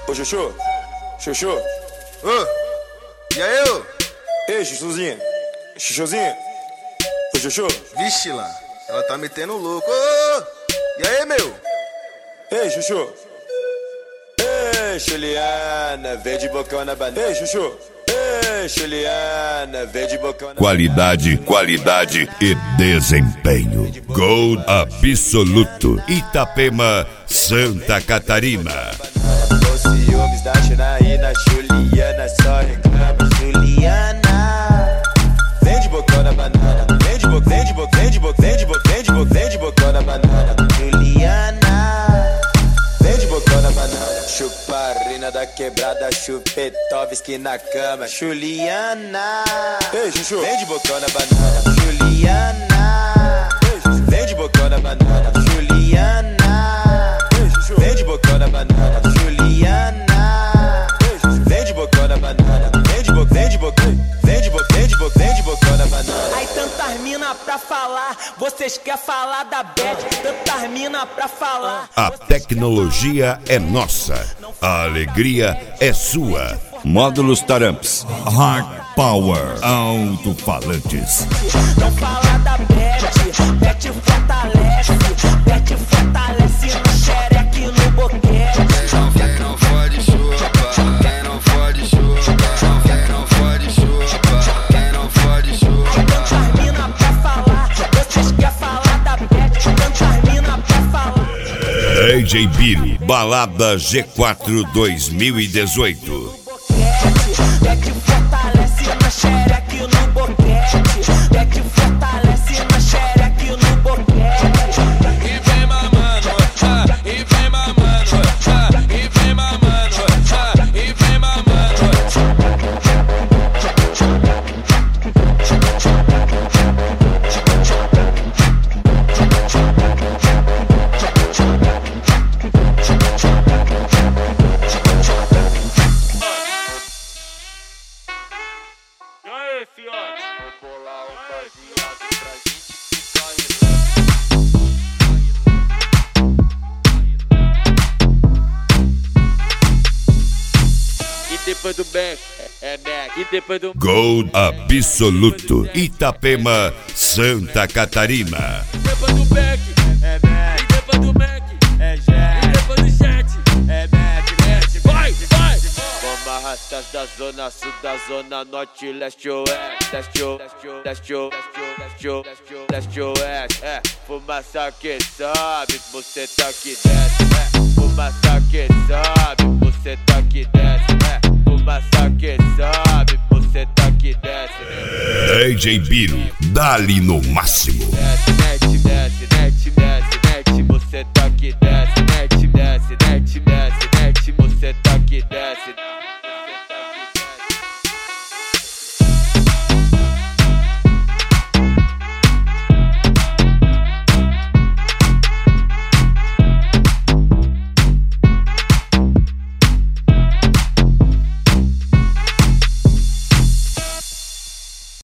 Ô, Chuchu? Chuchu? Ô, e aí, ô? Ei, Chuchuzinha? Chuchuzinha? Ô, Chuchu? Vixe lá, ela tá metendo louco. Ô, e aí, meu? Ei, Chuchu? Ei, Juliana, vem de bocão na banana. Ei, Chuchu? Ei, Juliana, vem de bocão na Qualidade, qualidade e desempenho. Gold absoluto. Itapema, Santa Catarina. Os ciúmes da Janaína, Juliana só reclama. Juliana, vem de bocão na banana. Vem de bocão, vem de bocão, vem de bocão, vem de bocão, vem de bocão, vem de bocão na banana. Juliana, vem de bocão na banana. Chuparina da quebrada, Chupetovski na cama. Juliana, ei, Chuchu, vem de bocão na banana. Juliana, ei, Chuchu, vem de bocão na banana. Juliana, ei, Chuchu, vem de bocão na banana. Juliana, ei, Chuchu, vem de bocão na banana. Vem de bocão, vem de bocão, vem de bocão, vem de bocão, vem de bocão na banana. Aí tantas mina pra falar, vocês querem falar da bad, tantas mina pra falar. A tecnologia é nossa, a alegria é sua. Módulos Taramps, Hard Power, alto-falantes. Não fala da bet fortalece, bet fortalece no xereque e no boquete. Quem não fode chupa, quem não fode chupa, quem não fode chupa, quem não fode chupa. Tantas mina pra falar, vocês querem falar da bet, tantas mina pra falar. AJ Biro, Balada G4 2018. Bet fortalece na xereque e no boquete. Bet fortalece na xereque e no boquete. E vem mamando, e vem mamando, e vem mamando, e vem mamando. E aí, fiote? Vou bolar um baseado pra gente ficar E depois do back, é back. E depois do Gold absoluto. Itapema, Santa Catarina. depois do back, é back. E depois do back, é jet. E depois do jet, é back, back. Vai, vai. Vamos arrastar da zona sul, da zona norte, leste, oeste, leste, leste, leste, leste, leste, leste, oeste. É, fumaça que sobe, você tá que desce. É, fumaça que sobe, você tá que desce. É, fumaça que sobe, você tá que desce. AJ Biro, dali no máximo. Desce, desce, desce, desce.